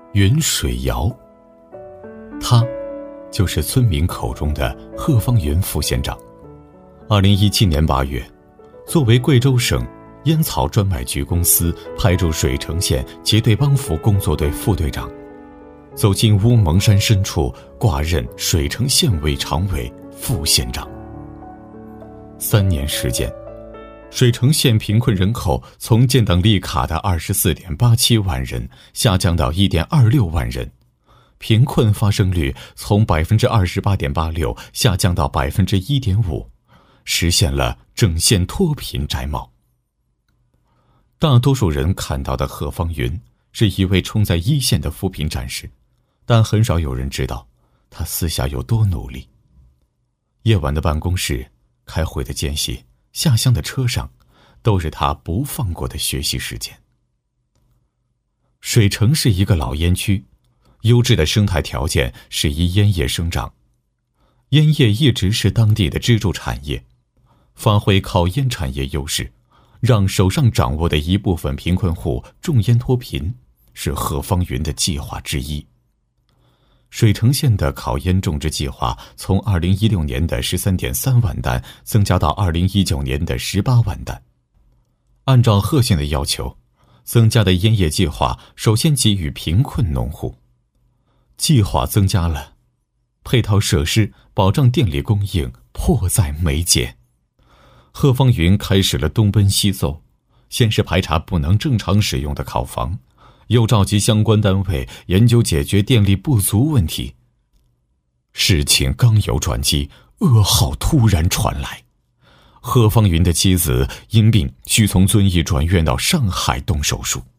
云水谣，他就是村民口中的贺方云副县长。2017年8月，作为贵州省烟草专卖局公司派驻水城县结对帮扶工作队副队长，走进乌蒙山深处，挂任水城县委常委、副县长。3年时间，水城县贫困人口从建档立卡的 24.87 万人下降到 1.26 万人，贫困发生率从 28.86% 下降到 1.5%， 实现了整县脱贫摘帽。大多数人看到的贺方云是一位冲在一线的扶贫战士，但很少有人知道他私下有多努力。夜晚的办公室、开会的间隙、下乡的车上，都是他不放过的学习时间。水城是一个老烟区，优质的生态条件适宜烟叶生长，烟叶一直是当地的支柱产业。发挥靠烟产业优势，让手上掌握的一部分贫困户种烟脱贫，是贺方云的计划之一。水城县的烤烟种植计划从2016年的 13.3 万担增加到2019年的18万担。按照贺县的要求，增加的烟叶计划首先给予贫困农户。计划增加了，配套设施保障电力供应迫在眉睫。贺方云开始了东奔西走，先是排查不能正常使用的烤房，又召集相关单位研究解决电力不足问题。事情刚有转机，噩耗突然传来，贺方云的妻子因病需从遵义转院到上海动手术。